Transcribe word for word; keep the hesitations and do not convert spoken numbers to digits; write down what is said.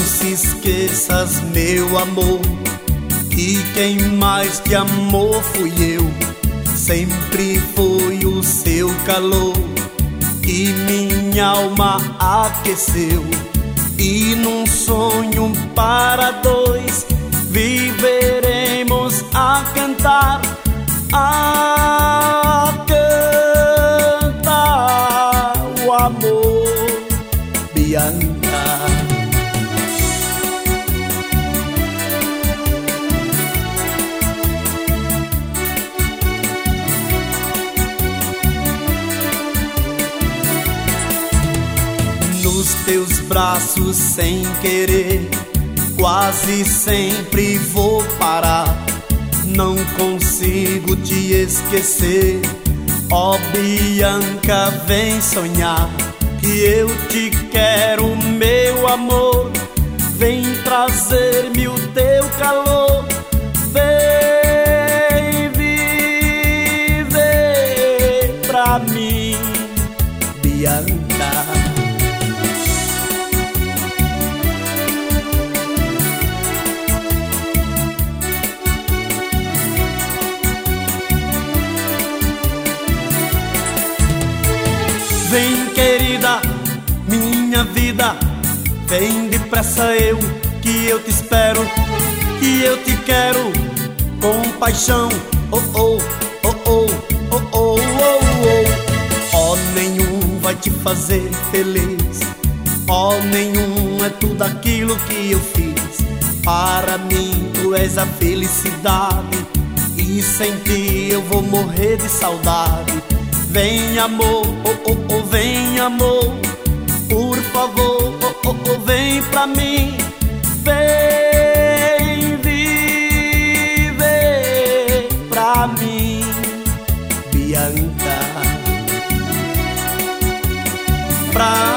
se esqueças, meu amor, que quem mais te amou fui eu. Sempre foi o seu calor que minha alma aqueceu. E num sonho para dois viveremos a cantar, a cantar o amor, Bianca. Nos teus braços sem querer, quase sempre vou parar. Não consigo te esquecer, ó Bianca, vem sonhar que eu te quero, meu amor. Vem trazer-me o teu calor, vem viver pra mim, Bianca. Vem, querida, minha vida, vem depressa eu, que eu te espero, que eu te quero com paixão. Oh, oh, oh, oh, oh, oh, oh, oh. Oh, nenhum vai te fazer feliz, oh, nenhum é tudo aquilo que eu fiz. Para mim tu és a felicidade, e sem ti eu vou morrer de saudade. Vem amor, oh, oh, oh, vem amor, por favor, oh, oh, oh, vem pra mim. Vem viver pra mim, Bianca. Pra